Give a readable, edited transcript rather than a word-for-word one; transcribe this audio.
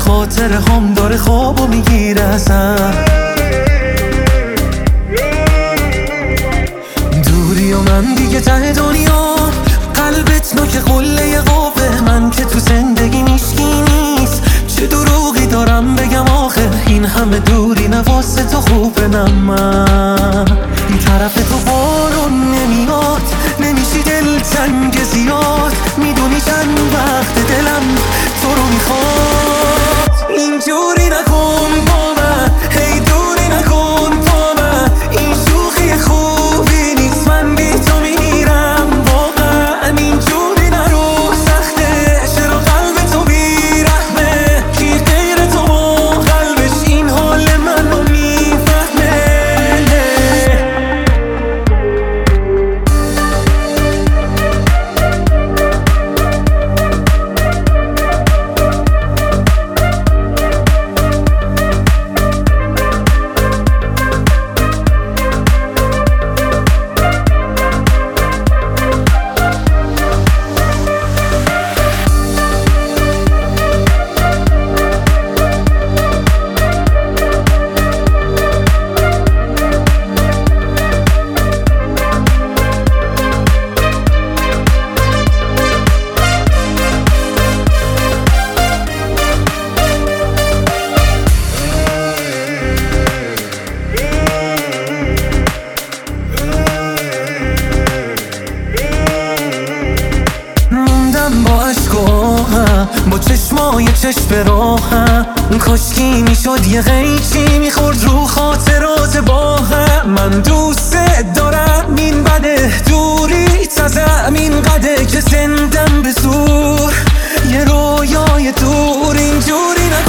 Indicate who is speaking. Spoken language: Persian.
Speaker 1: خاطر هم داره خوابو میگیره ازم. دوری و من دیگه ته دنیا، قلبت نوک قله قوه، من که تو زندگی میشکی نیست. چه دروغی دارم بگم آخه، این همه دوری نواسه تو خوبه. نه من این طرف تو بارون نمیاد، نمیشی دلتنگ زیاد. میدونی چند وقت دلم تو رو میخواد. اینجوری نکن با من، هی دوری نکن با من. این شوخی خوبی نیست، من بی تو میرم واقعا. اینجوری نرو سخته، چرا قلب تو بیرحمه؟ کی غیر تو با قلبش این حال منو میفهمه؟ با عشقاهم، با چشمای چشم راهم، کاشکی میشد یه قیچی میخورد رو خاطرات با هم. من دوست دارم، این بده دوری تازم، این قده که زندم به زور یه رویای دور. اینجوری